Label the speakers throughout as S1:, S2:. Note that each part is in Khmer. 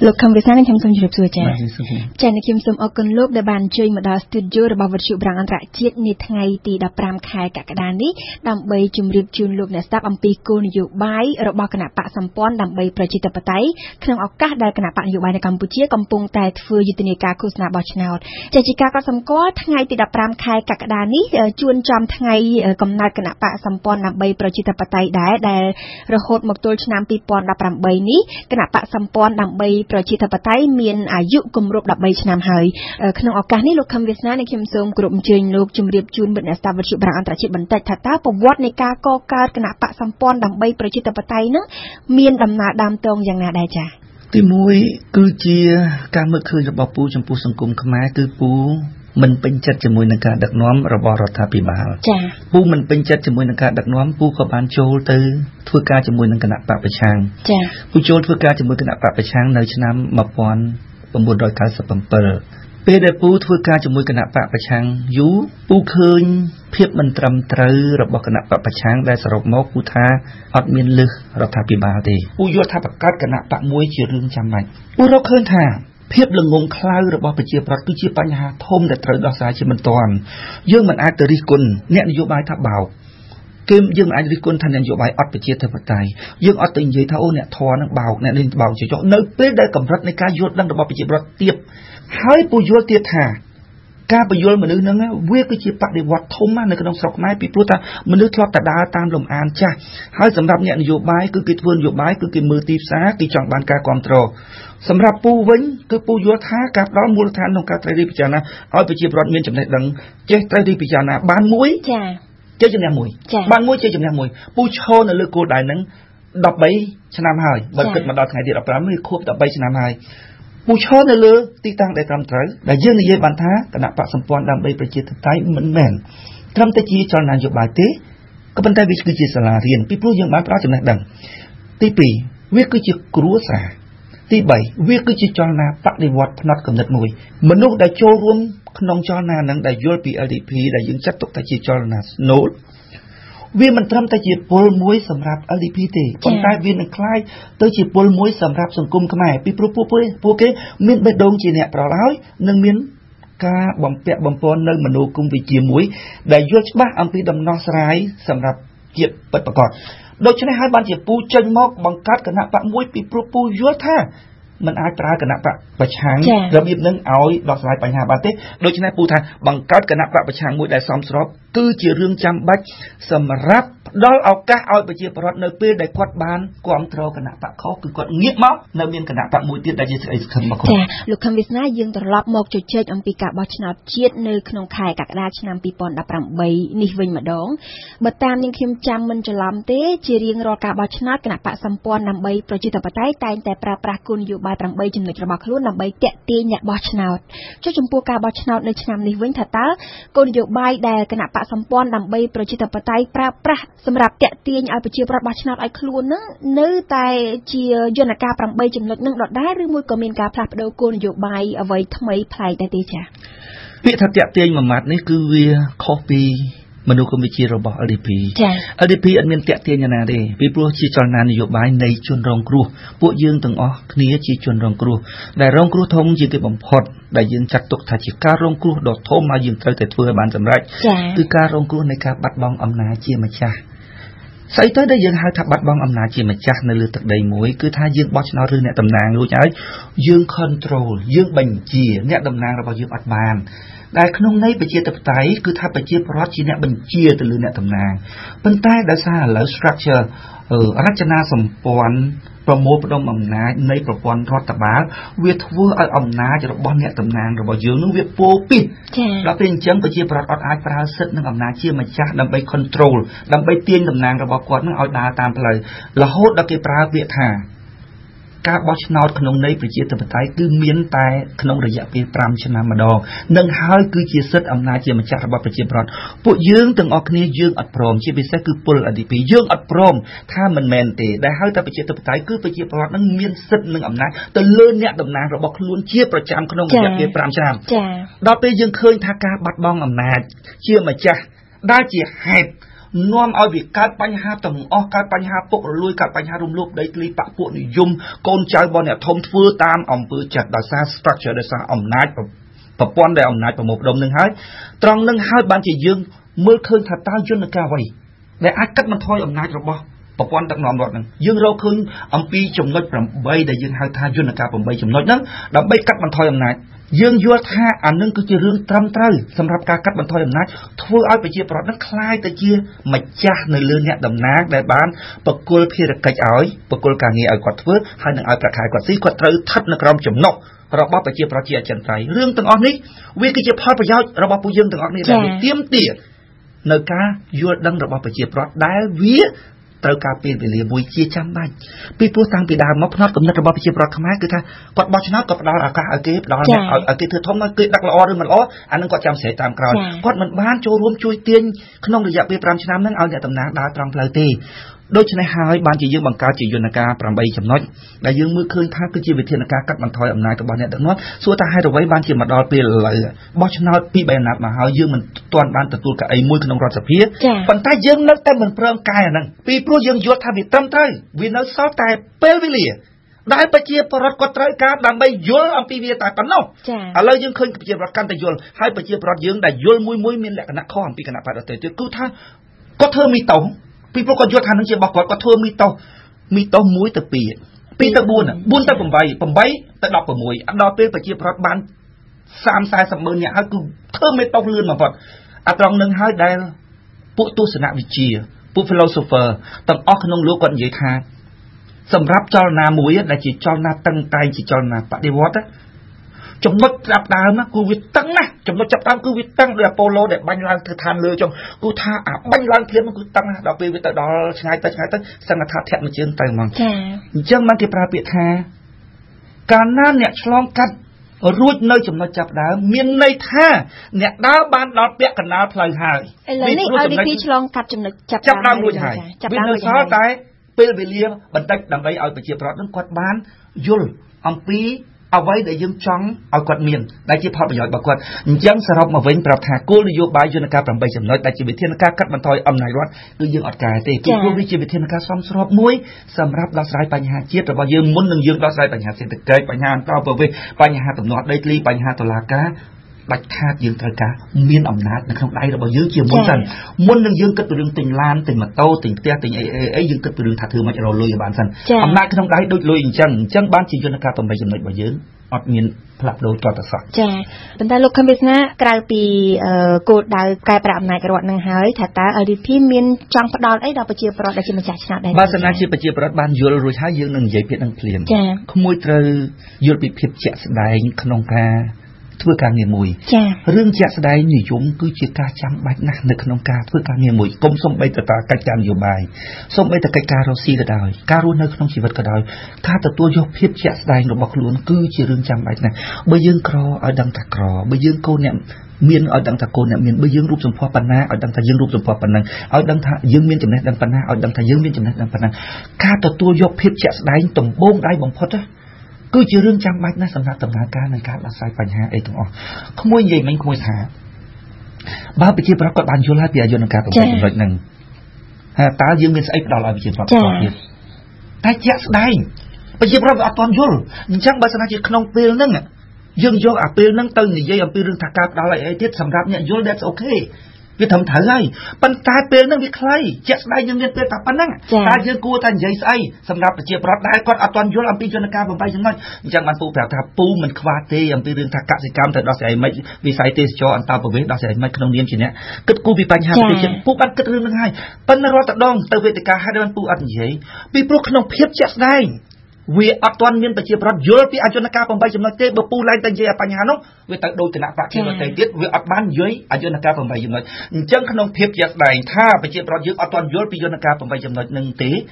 S1: លោកខំវិសានឹងខ្ញុំសូមជម្រាបសួរចា៎ចា៎ខ្ញុំសូមអរគុណលោកដែលបានជួយមកដល់ស្ទូឌីយោរបស់វិទ្យុប្រាំងអន្តរជាតិនាថ្ងៃទី15ខែកក្កដានេះដើម្បីជម្រាបជូនលោកអ្នកស្ដាប់អំពីគោលនយោបាយរបស់គណៈបកសម្ព័ន្ធដើម្បីប្រជាធិបតេយ្យក្នុងឱកាសដែលគណៈបកនយោបាយនៅកម្ពុជាកំពុងតែធ្វើយុទ្ធនាការឃោសនាបោះឆ្នោតចា៎ជាការកត់សម្គាល់ថ្ងៃទី15ខែកក្កដានេះជួនចំថ្ងៃកំណើតគណៈបកសម្ព័ន្ធដើម្បីប្រជាធិបតេយ្យដែរដែលរហូតមកទល់ឆ្នាំ2018នេះគណៈបកសម្ព័ន្ធដើម្បីប្រជាធិបតេយ្យមានអាយុគម្រប់13ឆ្នាំហើយក្នុងឱកាសនេះលោកខំវាសនានិងខ្ញុំសូមគោរពអញ្ជើញលោកជម្រាបជូនមិត្តអ្នកស្ដាប់វិទ្យុប្រាំងអន្តរជាតិបន្តិចថាតើប្រវត្តិនៃការកកើតគណៈបកសម្ព័ន្ធដើម្បីប្រជាធិបតេយ្យនឹងមានដំណើរដើមតងយ៉ាងណាដែរចា៎
S2: ទី1គឺជាការមើលឃើញរបស់ពូចំពោះសង្គមខ្មែរគឺពូមិនពេញចិត្តជាមួយនឹងការដឹកនាំរបស់រដ្ឋាភិបាល
S1: ចា៎
S2: ពូមិនពេញចិត្តជាមួយនឹងការដឹកនាំពូក៏បានចូលទៅធ្វើការជាមួយនឹងគណៈបកប្រឆាំង
S1: ចា៎
S2: ពូចូលធ្វើការជាមួយគណៈបកប្រឆាំងនៅឆ្នាំ1997ពេលដែលពូធ្វើការជាមួយគណៈបកប្រឆាំងយូរពូឃើញភាពមិនត្រឹមត្រូវរបស់គណៈបកប្រឆាំងដែលសរុបមកពូថាអត់មានលឹះរដ្ឋាភិបាលទេពូយល់ថាបង្កើតគណៈបកមួយជារឿងចាំបាច់ពូរកឃើញថាភាពល្ងងខ្លៅរបស់ប្រជាប្រដ្ឋគឺជាបញ្ហាធំដែលត្រូវដោះស្រាយជាបន្ទាន់យើងមិនអាចទៅរិះគន់អ្នកនយោបាយថាបោកគេយើងមិនអាចរិះគន់ថាអ្នកនយោបាយអត់ប្រជាធិបតេយ្យយើងអត់ទៅនិយាយថាអូអ្នកធរនឹងបោកអ្នកនេះបោកជាចុះនៅពេលដែលកម្រិតនៃការយល់ដឹងរបស់ប្រជាប្រដ្ឋទាបហើយពូយល់ទៀតថាការបញ្យល់មនុស្សហ្នឹងវាគឺជាបដិវត្តធំនៅក្នុងស្រុកខ្មែរពីព្រោះថាមនុស្សធ្លាប់តែដើរតាមលំអានចាស់ហើយសម្រាប់អ្នកនយោបាយគឺគេធ្វើនយោបាយគឺគេមើលទីផ្សារគេចង់បានការគ្រប់គ្រងសម្រាប់ពូវិញគឺពូយល់ថាការផ្ដល់មូលដ្ឋានក្នុងការត្រូវរៀបពិចារណាឲ្យប្រជាពលរដ្ឋមានចំណេះដឹងចេះត្រូវរៀបពិចារណាបានមួយ
S1: ចា
S2: ជ័យជំនះមួយបានមួយជ័យជំនះមួយពូឈរនៅលើគោលដៅហ្នឹង13ឆ្នាំហើយបើគិតមកដល់ថ្ងៃទី15វាខួប13ឆ្នាំហើយពូឈរនៅលើទីតាំងដែលត្រឹមត្រូវដែលយើងនិយាយបានថាគណៈបកសម្ព័ន្ធដើម្បីប្រជាធិបតេយ្យមិនមែនត្រឹមតែជាចលនានយោបាយទេក៏ប៉ុន្តែវាគឺជាសាលារៀនពីព្រោះយើងបានផ្ដល់ចំណេះដឹងទី2វាគឺជាគ្រួសារទី3វាគឺជាចលនាបដិវត្តផ្នត់គំនិតមួយមនុស្សដែលចូលរួមក្នុងចលនាហ្នឹងដែលយល់ពី LDP ដែលយើងចាត់ទុកថាជាចលនាស្នូលវាមិនត្រឹមតែជាពលមួយសម្រាប់ LDP ទេប៉ុន្តែវានឹងคล้ายទៅជាពលមួយសម្រាប់សង្គមខ្មែរពីព្រោះពួកគេមានបេះដូងជាអ្នកប្រឡោយនិងមានការបំពាក់បំពន់នៅមនោគមវិជ្ជាមួយដែលយល់ច្បាស់អំពីដំណោះស្រាយសម្រាប់ជាតិពិតប្រាកដដូច្នេះហើយបានជាពូចេញមកបង្កើតគណៈបកមួយពីព្រោះពូយល់ថាមិនអាចប្រើគណៈបកប្រឆាំងរបៀបនឹងឲ្យដោះស្រាយបញ្ហាបានទេដូច្នេះពូថាបង្កើតគណៈបកប្រឆាំងមួយដែលសមស្របគឺជារឿងចាំបាច់សម្រាប់ផ្ដល់ឱកាសឲ្យប្រជាពលរដ្ឋនៅពេលដែលគាត់បានគ្រប់គ្រងគណៈបកខុសគឺគាត់ងាកមកនៅមានគណៈបកមួយទៀតដែលជាស្អីសង្ឃឹមមក
S1: ចាលោកខំវាសនាយើងត្រឡប់មកជជែកអំពីការបោះឆ្នោតជាតិនៅក្នុងខែកក្កដាឆ្នាំ2018នេះវិញម្ដងបើតាមនាងខ្ញុំចាំមិនច្រឡំទេជារៀងរាល់ការបោះឆ្នោតគណៈបកសម្ព័ន្ធដើម្បីប្រជាធិបតេយ្យតែងតែប្រើប្រាស់គោលនយោបាយ8ចំណុចរបស់ខ្លួនដើម្បីទាក់ទាញអ្នកបោះឆ្នោតចុះចំពោះការបោះឆ្នោតនៅឆ្នាំនេះវិញថាតើគោលនយោបាយដែលគណៈបកសម្ព័ន្ធដើម្បីប្រជាធិបតេយ្យប្រើប្រាស់សម្រាប់ទាក់ទាញឲ្យប្រជាពលរដ្ឋបោះឆ្នោតឲ្យខ្លួននឹងនៅតែជាយន្តការ8ចំណុចនឹងដដែលឬមួយក៏មានការផ្លាស់ប្ដូរគោលនយោបាយអ្វីថ្មីប្លែកដែរទេចា៎
S2: ពាក្យថាទាក់ទាញមួយម៉ាត់នេះគឺវាខុសពីមនោគមវិជ្ជារបស់ LDP LDP អត់មានតាក់ទាញណាទេពីព្រោះជាចលនានយោបាយនៃជនរងគ្រោះពួកយើងទាំងអស់គ្នាជាជនរងគ្រោះដែលរងគ្រោះធំជាងគេបំផុតដែលយើងចាត់ទុកថាជាការរងគ្រោះដ៏ធំហើយយើងត្រូវតែធ្វើឲ្យបានសម្រេចគឺការរងគ្រោះនៃការបាត់បង់អំណាចជាម្ចាស់ស្អីទៅដែលយើងហៅថាបាត់បង់អំណាចជាម្ចាស់នៅលើទឹកដីមួយគឺថាយើងបោះឆ្នោតឬអ្នកតំណាងរួចហើយយើង control យើងបញ្ជាអ្នកតំណាងរបស់យើងអត់បានដែលក្នុងន័យប្រជាធិបតេយ្យគឺថាប្រជាពលរដ្ឋជាអ្នកបញ្ជាទៅលើអ្នកតំណាងប៉ុន្តែដោយសារឥឡូវ structure រចនាសម្ព័ន្ធប្រមូលផ្ដុំអំណាចនៃប្រព័ន្ធរដ្ឋបាលវាធ្វើឲ្យអំណាចរបស់អ្នកតំណាងរបស់យើងនឹងវាពោពេញដល់ពេលអញ្ចឹងប្រជាពលរដ្ឋអត់អាចប្រើសិទ្ធិនិងអំណាចជាម្ចាស់ដើម្បី control ដើម្បីទាញតំណាងរបស់គាត់នឹងឲ្យដើរតាមផ្លូវរហូតដល់គេប្រើពាក្យថាការបោះឆ្នោតក្នុងន័យប្រជាធិបតេយ្យគឺមានតែក្នុងរយៈពេល5ឆ្នាំម្ដងនឹងហើយគឺជាសិទ្ធិអំណាចជាម្ចាស់របស់ប្រជាពលរដ្ឋពួកយើងទាំងអស់គ្នាយើងអត់ព្រមជាពិសេសគឺពល LDP យើងអត់ព្រមថាមិនមែនទេដែលហៅថាប្រជាធិបតេយ្យគឺប្រជាពលរដ្ឋនឹងមានសិទ្ធិនិងអំណាចទៅលើអ្នកតំណាងរបស់ខ្លួនជាប្រចាំក្នុងរយៈពេល5ឆ្នាំដល់ពេលយើងឃើញថាការបាត់បង់អំណាចជាម្ចាស់ដែលជាហេតុនាំឲ្យវាកើតបញ្ហាទាំងអស់កើតបញ្ហាពុករលួយកើតបញ្ហារំលោភដីធ្លីបកពួកនិយមកូនចៅរបស់អ្នកធំធ្វើតាមអំពើចិត្តដោយសារ structure ដោយសារអំណាចប្រព័ន្ធដែលអំណាចប្រមូលផ្ដុំនឹងហើយត្រង់នឹងហើយបានជាយើងមើលឃើញថាតើយន្តការអ្វីដែលអាចកាត់បន្ថយអំណាចរបស់ប្រព័ន្ធដឹកនាំរដ្ឋនឹងយើងរកឃើញអំពីចំណុច8ដែលយើងហៅថាយន្តការ8ចំណុចហ្នឹងដើម្បីកាត់បន្ថយអំណាចយើងយល់ថាអានឹងគឺជារឿងត្រឹមត្រូវសម្រាប់ការកាត់បន្ថយអំណាចធ្វើឲ្យប្រជាប្រដ្ឋនឹងคล้ายទៅជាម្ចាស់នៅលើអ្នកតំណាងដែលបានបកគលភារកិច្ចឲ្យបកគលការងារឲ្យគាត់ធ្វើហើយនឹងឲ្យប្រាក់ខែគាត់ស៊ីគាត់ត្រូវស្ថិតនៅក្រោមចំណុចរបស់ប្រជាប្រដ្ឋជាអចិន្ត្រៃយ៍រឿងទាំងអស់នេះវាគឺជាផលប្រយោជន៍របស់ពួកយើងទាំងអស់នេះដែលទាមទារនៅការយល់ដឹងរបស់ប្រជាប្រដ្ឋដែលវាត្រូវការពេលវេលាមួយជាចាំបាច់ពីព្រោះតាំងពីដើមមកផ្នត់គំនិតរបស់ប្រជាប្រដ្ឋខ្មែរគឺថាគាត់បោះឆ្នោតគាត់ផ្ដល់ឱកាសឲ្យគេផ្ដល់ឲ្យគេធ្វើធំឲ្យគេដឹកល្អឬមិនល្អអានឹងគាត់ចាំស្រេចតាមក្រោយគាត់មិនបានចូលរួមជួយទាញក្នុងរយៈពេល5ឆ្នាំហ្នឹងឲ្យអ្នកតំណាងដើរត្រង់ផ្លូវទេដូច្នេះហើយបានជាយើងបង្កើតជាយន្តការ8ចំណុចដែលយើងមើលឃើញថាគឺជាវិធានការកាត់បន្ថយអំណាចរបស់អ្នកដឹកនាំសួរថាហេតុអ្វីបានជាមកដល់ពេលឥឡូវបោះឆ្នោត2 3អាណត្តិមកហើយយើងមិនទាន់បានទទួលកៅអីមួយក្នុងរដ្ឋសភាប៉ុន្តែយើងនៅតែមិនព្រមកែអាហ្នឹងពីព្រោះយើងយល់ថាវាត្រឹមត្រូវវានៅសល់តែពេលវេលាដែលប្រជាពលរដ្ឋគាត់ត្រូវការដើម្បីយល់អំពីវាតែប៉ុណ្ណោះឥឡូវយើងឃើញប្រជាពលរដ្ឋកាន់តែយល់ហើយប្រជាពលរដ្ឋយើងដែលយល់មួយមានលក្ខណៈខុសអំពីគណៈបកដទៃទៀតគឺថាគាត់ធ្វើមីតោពីព្រោះគាត់យល់ថានឹងជារបស់គាត់ធ្វើមីតោ1ទៅ2 2ទៅ4 4ទៅ8 8ទៅ16ដល់ពេលប្រជាពលរដ្ឋបាន30-40ម៉ឺននាក់ហើយគឺធ្វើមីតោលឿនបំផុតអាត្រង់នឹងហើយដែលពួកទស្សនវិជ្ជាពួក philosopher ទាំងអស់ក្នុងលោកគាត់និយាយថាសម្រាប់ចលនាមួយដែលជាចលនាតឹងតែងជាចលនាបដិវត្តន៍ចំណុចចាប់ដើមគឺវាតឹងណាស់ចំណុចចាប់ដើមគឺវាតឹងដោយអាប៉ូឡូដែលបាញ់ឡើងទៅឋានលើចុងគឺថាអាបាញ់ឡើងភ្លាមគឺតឹងណាស់ដល់ពេលវាទៅដល់ឆ្ងាយទៅសង្ឃថាធាក់មួយជើងទៅហ្មងអញ្ចឹងបានគេប្រើពាក្យថាកាលណាអ្នកឆ្លងកាត់រួចនៅចំណុចចាប់ដើមមានន័យថាអ្នកដើរបានដល់ពាក់កណ្ដាលផ្លូវហើយ
S1: ឥឡូវនេះ IDP ឆ្លងកាត់ចំណុចចាប់
S2: ដើមរួចហើយវានៅសល់តែពេលវេលាបន្តិចដើម្បីឲ្យប្រជាពលរដ្ឋនឹងគាត់បានយល់អំពីអ្វីដែលយើងចង់ឲ្យគាត់មានដែលជាផលប្រយោជន៍របស់គាត់អញ្ចឹងសរុបមកវិញប្រាប់ថាគោលនយោបាយយន្តការ8ចំណុចដែលជាវិធានការកាត់បន្ថយអំណាចរដ្ឋគឺយើងអត់កែទេព្រោះវាជាវិធានការសមស្របមួយសម្រាប់ដោះស្រាយបញ្ហាជាតិរបស់យើងមុននឹងយើងដោះស្រាយបញ្ហាសេដ្ឋកិច្ចបញ្ហាអន្តរប្រវេសន៍បញ្ហាទំនាស់ដីធ្លីបញ្ហាតុលាការដាច់ខាតយើងត្រូវការមានអំណាចនៅក្នុងដៃរបស់យើងជាមុនសិនមុននឹងយើងគិតពីរឿងទិញឡានទិញម៉ូតូទិញផ្ទះទិញអីយើងគិតពីរឿងថាធ្វើមិនរលុយឲ្យបានសិនអំណាចក្នុងដៃដូចលុយអញ្ចឹងបានជាយន្តការ8ចំណុចរបស់យើងអត់មានផ្លាស់ប្ដូរតទៅសោះ
S1: ចាប៉ុន្តែលោកខំវាសនាក្រៅពីគោលដៅកែប្រែអំណាចរដ្ឋនឹងហើយថាតើ IDP មានចង់ផ្ដល់អីដល់ប្រជាពលរដ្ឋដែលជាម្ចាស់ឆ្នោតដែរ
S2: បើសិនជាប្រជាពលរដ្ឋបានយល់រួចហើយយើងនឹងនិយាយពីនឹងភ្លាមក្មួយត្រូវយល់ពីភាពជាក់ស្ដែងក្នុងការធ្វើការងារមួយរឿងជាក់ស្ដែងនិយមគឺជាការចាំបាច់ណាស់នៅក្នុងការធ្វើការងារមួយកុំសំបីតើកិច្ចការនយោបាយសំបីតើកិច្ចការរកស៊ីក៏ដោយការរស់នៅក្នុងជីវិតក៏ដោយការទទួលយកភាពជាក់ស្ដែងរបស់ខ្លួនគឺជារឿងចាំបាច់ណាស់បើយើងក្រឲ្យដឹងថាក្របើយើងកូនអ្នកមានឲ្យដឹងថាកូនអ្នកមានបើយើងរូបសម្ផស្សប៉ុណ្ណាឲ្យដឹងថាយើងរូបសម្ផស្សប៉ុណ្ណឹងឲ្យដឹងថាយើងមានចំណេះដឹងប៉ុណ្ណាឲ្យដឹងថាយើងមានចំណេះដឹងប៉ុណ្ណឹងការទទួលយកភាពជាក់ស្ដែងដំបូងដៃបំផុតគឺជារឿងចាំបាច់ណាស់សម្រាប់ដំណើរការនៃការដោះស្រាយបញ្ហាអីទាំងអស់ក្មួយនិយាយមិញក្មួយថាបើប្រជាប្រដ្ឋគាត់បានយល់ហើយពីយន្តការ8ចំណុចហ្នឹងតើយើងមានស្អីផ្ដល់ឲ្យប្រជាប្រដ្ឋទៀតតែជាក់ស្ដែងប្រជាប្រដ្ឋវាអត់ទាន់យល់អញ្ចឹងបើសិនជាក្នុងពេលហ្នឹងយើងយកអាពេលហ្នឹងទៅនិយាយអំពីរឿងថាការផ្ដល់អីទៀតសម្រាប់អ្នកយល់ that's okay វាត្រឹមត្រូវហើយប៉ុន្តែពេលហ្នឹងវាខ្លីជាក់ស្ដែងយើងមានពេលតែប៉ុណ្ណឹងតែយើងគួរតែនិយាយស្អីសម្រាប់ប្រជាប្រដ្ឋដែលគាត់អត់ទាន់យល់អំពីយន្តការ8ចំណុចអញ្ចឹងបានពូប្រាប់ថាពូមិនខ្វះទេអំពីរឿងថាកសិកម្មទៅដោះស្រាយមិនវិស័យទេសចរអន្តរប្រវេសន៍ដោះស្រាយមិនក្នុងនាមជាអ្នកគិតគូរពីបញ្ហាប្រជាជាតិពូបានគិតរឿងហ្នឹងហើយប៉ុន្តែរាល់តែដងទៅវេទិកាហេតុបានពូអត់និយាយពីព្រោះក្នុងភាពជាក់ស្ដែងវាអត់ទាន់មានប្រជាប្រដ្ឋយល់ពីយន្តការ8ចំណុចទេបើពូឡើងតែនិយាយបញ្ហានោះវាទៅដូចគណៈបកជាតិទៅទៀតវាអត់បាននិយាយយន្តការ8ចំណុចអញ្ចឹងក្នុងភាពជាក់ស្ដែងថាប្រជាប្រដ្ឋយើងអត់ទាន់យល់ពីយន្តការ8ចំណុចនឹងទេ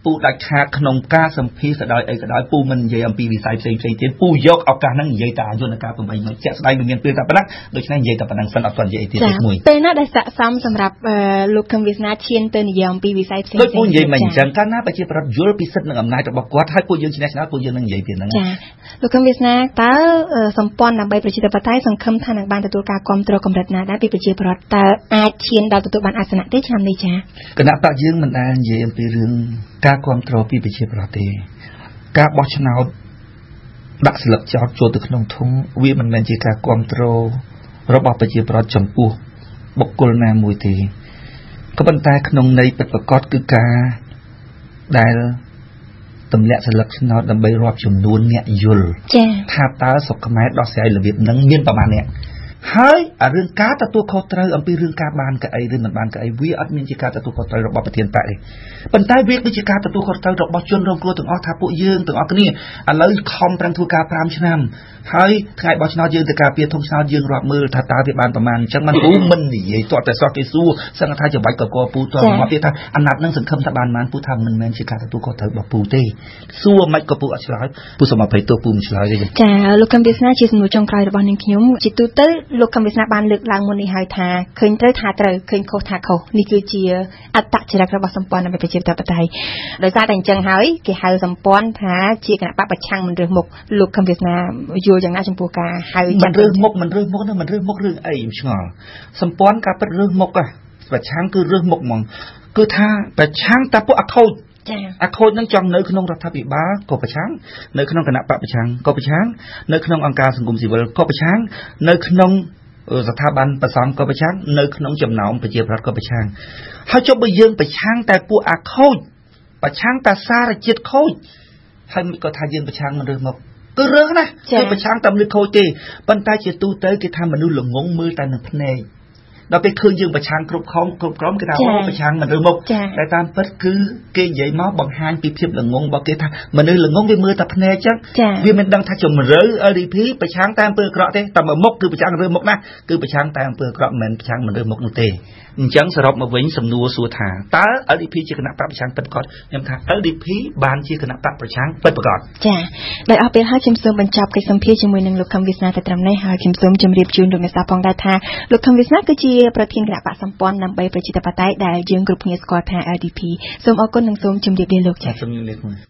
S2: ពូដាច់ខាតក្នុងការសម្ភាសដោយអីក៏ដោយពូមិននិយាយអំពីវិស័យផ្សេងៗទៀតពូយកឱកាសហ្នឹងនិយាយតែយន្តការ8ម៉ោងជាក់ស្ដែងវាមានពេលតែប៉ុណ្ណឹងដូច្នេះនិយាយតែប៉ុណ្ណឹងសិនអត់ទាន់និយាយអីទៀតទេមួយ
S1: ពេលណាដែលស័ក្តិសមសម្រាប់លោកខឹមវាសនាឈានទៅនិយាយអំពីវិស័យផ្សេងៗ
S2: ដូចពូនិយាយមិនអញ្ចឹងកាលណាប្រជាប្រដ្ឋយល់ពីសិទ្ធិនិងអំណាចរបស់គាត់ហើយពួកយើងឆ្នះឆ្នោតពួកយើងនឹងនិយាយពីហ្នឹង
S1: ចាលោកខឹមវាសនាតើសម្ព័ន្ធដើម្បីប្រជាធិបតេយ្យសង្ឃឹមថានឹងបានទទួលការគាំទ្រកម្រិតណាដែរពីប្រជាប្រដ្ឋតើអាចឈានដល់ទទួលបានអាសនៈទេឆ្នាំនេះចា
S2: គណៈបកយើងមិនដែលនិយាយអំពីរឿងការគាំទ្រពីប្រជាប្រដ្ឋទេការបោះឆ្នោតដាក់ស្លឹកចោតចូលទៅក្នុងធុងវាមិនមែនជាការគាំទ្ររបស់ប្រជាប្រដ្ឋចំពោះបុគ្គលណាមួយទេក៏ប៉ុន្តែក្នុងន័យពិតប្រាកដគឺការដែលទម្លាក់ស្លឹកឆ្នោតដើម្បីរាប់ចំនួនអ្នកយល់ថាតើស្រុកខ្មែរដោះស្រាយរបៀបហ្នឹងមានប្រមាណអ្នកហើយរឿងការទទួលខុសត្រូវអំពីរឿងការបានកៅអីឬមិនបានកៅអីវាអត់មានជាការទទួលខុសត្រូវរបស់ប្រធានបកទេប៉ុន្តែវាគឺជាការទទួលខុសត្រូវរបស់ជនរងគ្រោះទាំងអស់ថាពួកយើងទាំងអស់គ្នាឥឡូវខំប្រឹងធ្វើការ5ឆ្នាំហើយថ្ងៃបោះឆ្នោតយើងទៅការពារធំឆ្នោតយើងរាប់មើលថាតើវាបានប្រមាណអញ្ចឹងមិនពូមិននិយាយទាត់តែសោះគេសួរសឹងថាច្បាច់ក៏ពូទាត់មកទៀតថាអាណត្តិនឹងសង្ឃឹមថាបានបានពូថាមិនមែនជាការទទួលខុសត្រូវរបស់ពូទេសួរមិនក៏ពូអត់ឆ្លើយពូសូមអភ័យទោសពូមិនឆ្លើយទេ
S1: ចាលោកខឹមវាសនាជាសំណួរចុងក្រោយរបស់នាងខ្ញុំជាទូទៅលោកខឹមវាសនាបានលើកឡើងមុននេះហើយថាឃើញត្រូវថាត្រូវឃើញខុសថាខុសនេះគឺជាអត្តចរិតរបស់សម្ព័ន្ធដើម្បីប្រជាធិបតេយ្យដោយសារតែអញ្ចឹងហើយគេហៅសម្ព័ន្ធថាជាគណៈបកប្រឆាំងមិនរើសមុខលោកខឹមវាសនាយល់យ៉ាងណាចំពោះការហៅ
S2: ចាត់រើសមុខមិនរើសមុខនោះមិនរើសមុខរឿងអីឆ្ងល់សម្ព័ន្ធការពិតរើសមុខប្រឆាំងគឺរើសមុខហ្មងគឺថាប្រឆាំងតែពួកអាខូចអាខូចនឹងចង់នៅក្នុងរដ្ឋាភិបាលក៏ប្រឆាំងនៅក្នុងគណៈបកប្រឆាំងក៏ប្រឆាំងនៅក្នុងអង្គការសង្គមស៊ីវិលក៏ប្រឆាំងនៅក្នុងស្ថាប័នប្រសំក៏ប្រឆាំងនៅក្នុងចំណោមប្រជាប្រដ្ឋក៏ប្រឆាំងហើយចុះបើយើងប្រឆាំងតែពួកអាខូចប្រឆាំងតែសារជាតិខូចហើយមិនក៏ថាយើងប្រឆាំងមិនរើសមុខគឺរើសណាគឺប្រឆាំងតែមនុស្សខូចទេប៉ុន្តែជាទូទៅគេថាមនុស្សល្ងងមើលតែនឹងភ្នែកដល់ពេលឃើញយើងប្រឆាំងគ្រប់ក្រុមគេថាអូប្រឆាំងមិនរើសមុខតែតាមពិតគឺគេនិយាយមកបង្ហាញពីភាពល្ងងរបស់គេថាមនុស្សល្ងងវាមើលតែភ្នែកចឹងវាមិនដឹងថាជំរឿ LDP ប្រឆាំងតែអំពើអាក្រក់ទេតែមកមុខគឺប្រឆាំងរើសមុខណាគឺប្រឆាំងតែអំពើអាក្រក់មិនមែនប្រឆាំងមិនរើសមុខនោះទេអញ្ចឹងសរុបមកវិញសំណួរសួរថាតើ LDP ជាគណៈបកប្រឆាំងពិតប្រាកដខ្ញុំថា LDP បានជាគណៈបកប្រឆាំងពិតប្រាកដ
S1: ចាដោយអរពេលហើយខ្ញុំសូមបញ្ចប់កិច្ចសម្ភាសន៍ជាមួយនឹងលោកខឹមវាសនាតែត្រឹមនេះហើយខ្ញុំសូមជម្រាបជូនលោកអ្នកស្ដាប់ផងដែរថាលោកខឹមវាសនាគឺជាប្រធានគណៈបកសម្ព័ន្ធដើម្បីប្រជាធិបតេយ្យដែលយើងគ្រប់គ្នាស្គាល់ថា LDP សូមអរគុណនិងសូមជម្រាបលាលោកចា៎
S2: សូមជម្រាបលា